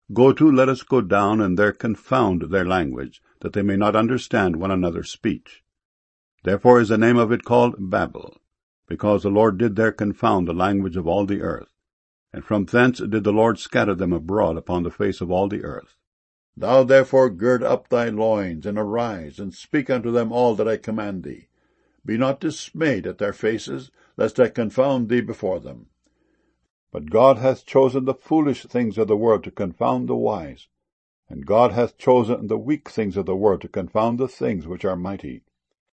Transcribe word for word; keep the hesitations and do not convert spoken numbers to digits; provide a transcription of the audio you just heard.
Go to, let us go down, and there confound their language, that they may not understand one another's speech. Therefore is the name of it called Babel, because the Lord did there confound the language of all the earth. And from thence did the Lord scatter them abroad upon the face of all the earth. Thou therefore gird up thy loins, and arise, and speak unto them all that I command thee. Be not dismayed at their faces, lest I confound thee before them. But God hath chosen the foolish things of the world to confound the wise, and God hath chosen the weak things of the world to confound the things which are mighty,